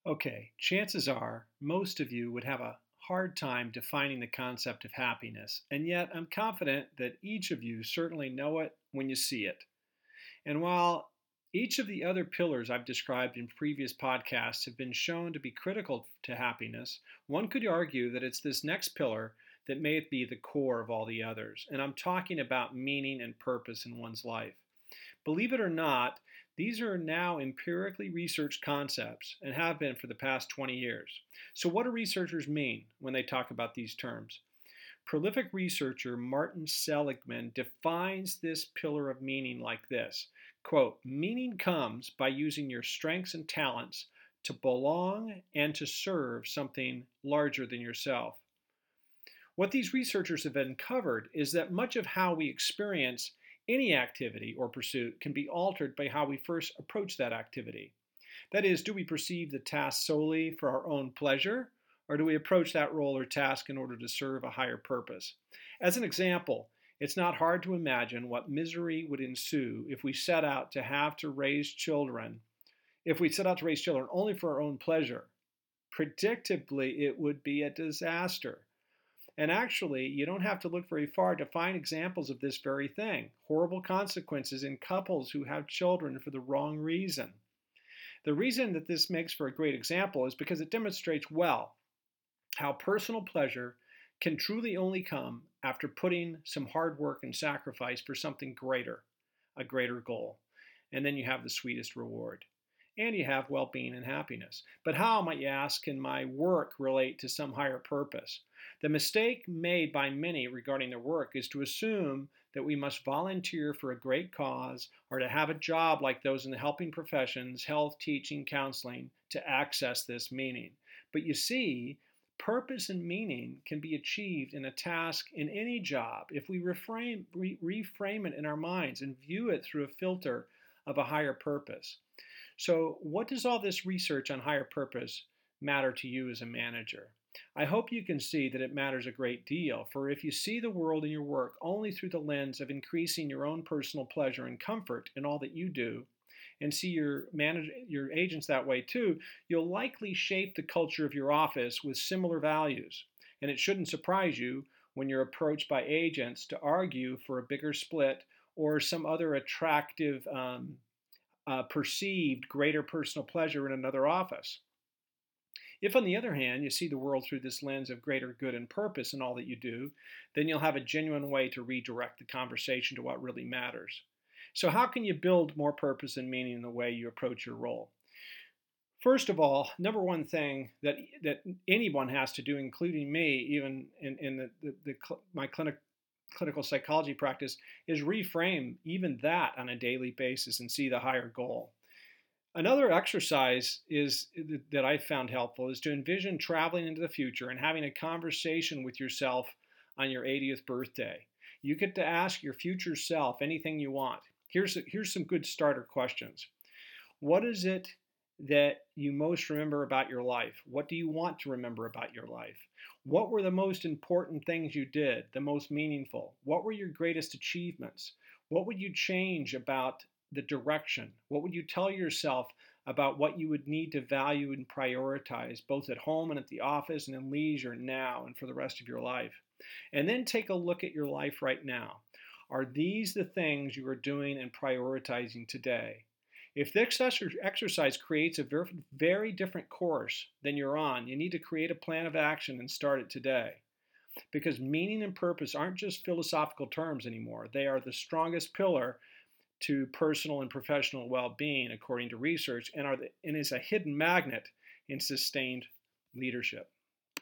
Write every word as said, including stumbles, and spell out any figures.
Okay, chances are most of you would have a hard time defining the concept of happiness, and yet I'm confident that each of you certainly know it when you see it. And while each of the other pillars I've described in previous podcasts have been shown to be critical to happiness, one could argue that it's this next pillar that may be the core of all the others. And I'm talking about meaning and purpose in one's life. Believe it or not, these are now empirically researched concepts and have been for the past twenty years. So, what do researchers mean when they talk about these terms? Prolific researcher Martin Seligman defines this pillar of meaning like this quote, meaning comes by using your strengths and talents to belong and to serve something larger than yourself. What these researchers have uncovered is that much of how we experience any activity or pursuit can be altered by how we first approach that activity. That is, do we perceive the task solely for our own pleasure, or do we approach that role or task in order to serve a higher purpose? As an example, it's not hard to imagine what misery would ensue if we set out to have to raise children, if we set out to raise children only for our own pleasure. Predictably, it would be a disaster. And actually, you don't have to look very far to find examples of this very thing, horrible consequences in couples who have children for the wrong reason. The reason that this makes for a great example is because it demonstrates well how personal pleasure can truly only come after putting some hard work and sacrifice for something greater, a greater goal. And then you have the sweetest reward. And you have well-being and happiness. But how, might you ask, can my work relate to some higher purpose? The mistake made by many regarding their work is to assume that we must volunteer for a great cause or to have a job like those in the helping professions, health, teaching, counseling, to access this meaning. But you see, purpose and meaning can be achieved in a task in any job if we reframe, re- reframe it in our minds and view it through a filter of a higher purpose. So, what does all this research on higher purpose matter to you as a manager? I hope you can see that it matters a great deal, for if you see the world and your work only through the lens of increasing your own personal pleasure and comfort in all that you do, and see your manage, your agents that way too, you'll likely shape the culture of your office with similar values. And it shouldn't surprise you when you're approached by agents to argue for a bigger split or some other attractive um, uh, perceived greater personal pleasure in another office. If, on the other hand, you see the world through this lens of greater good and purpose in all that you do, then you'll have a genuine way to redirect the conversation to what really matters. So, how can you build more purpose and meaning in the way you approach your role? First of all, number one thing that that anyone has to do, including me, even in, in the, the, the my clinic clinical psychology practice, is reframe even that on a daily basis and see the higher goal. Another exercise is that I found helpful is to envision traveling into the future and having a conversation with yourself on your eightieth birthday. You get to ask your future self anything you want. Here's here's some good starter questions. What is it that you most remember about your life? What do you want to remember about your life? What were the most important things you did, the most meaningful? What were your greatest achievements? What would you change about the direction? What would you tell yourself about what you would need to value and prioritize, both at home and at the office and in leisure now and for the rest of your life? And then take a look at your life right now. Are these the things you are doing and prioritizing today? If this exercise creates a very, very different course than you're on, you need to create a plan of action and start it today. Because meaning and purpose aren't just philosophical terms anymore. They are the strongest pillar to personal and professional well-being, according to research, and, are the, and is a hidden magnet in sustained leadership.